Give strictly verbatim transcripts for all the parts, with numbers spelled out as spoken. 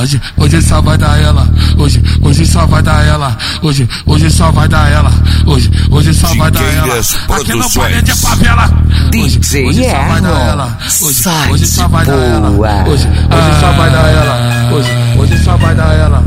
Hoje, hoje só vai dar ela. Hoje, hoje só vai dar ela. Hoje, hoje só vai dar ela. Hoje, hoje só vai dar ela. Aqui no palha de favela. Hoje, hoje só vai dar ela. Hoje, hoje só vai dar ela. Hoje, hoje só vai dar ela. Hoje, hoje só vai dar ela.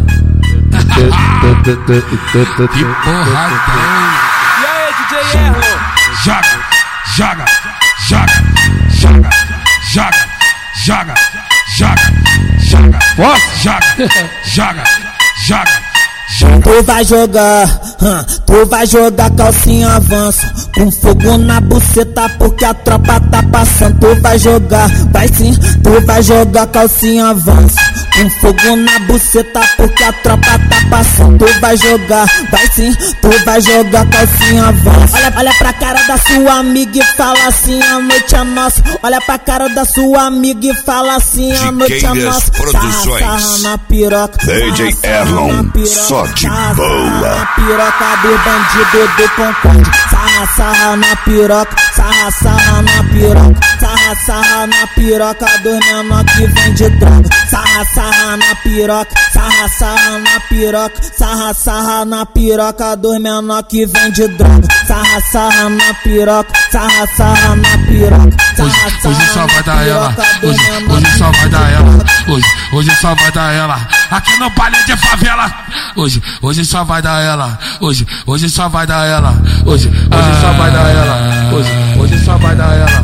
Que porra tem? E aí, D J Erlon? Joga, joga, joga, joga, joga, joga, joga, joga, joga, joga, joga. Tu vai jogar, hum, tu vai jogar calcinha avança, com fogo na buceta porque a tropa tá passando. Tu vai jogar, vai sim, tu vai jogar calcinha avança, com fogo na buceta porque a tropa tá passando. Tu vai jogar, vai sim, tu vai jogar calcinha avança. Olha, olha pra cara da sua amiga e fala assim, a noite é nossa. Olha pra cara da sua amiga e fala assim, a noite é nossa. Produções. Sarra, sarra na piroca, D J Erlon, só de sarra, boa. sarra na piroca do bandido do Concorde. Sarra, sarra na piroca, sarra, sarra na piroca, sarra, sarra na piroca dos menor que vende droga. Sarra, sarra na piroca, sarra, sarra na piroca, sarra, sarra na piroca dos menor que vende droga. Sarra, sarra na piroca, sarra, sarra na piroca. Hoje, hoje só vai dar ela. Hoje, hoje só vai dar ela. Hoje, hoje só vai dar ela. Aqui no palha de favela. Hoje, hoje só vai dar ela. Hoje, hoje só vai dar ela. Hoje, hoje só vai dar ela. Hoje, hoje só vai dar ela.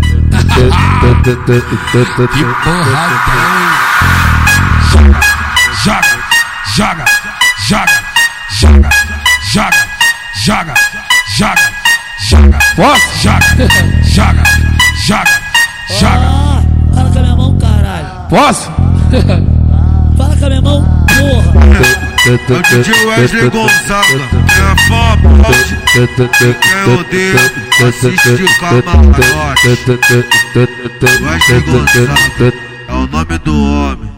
Que porra tem? Joga, joga, joga, joga, joga, joga, joga, joga, joga, joga, joga, joga. Fala com a minha mão, caralho. Posso? Fala com a minha mão, porra. O D J Wesley Gonzaga, quem é fã, pode, quem odeia, assiste o camarote. Wesley Gonzaga, é o nome do homem.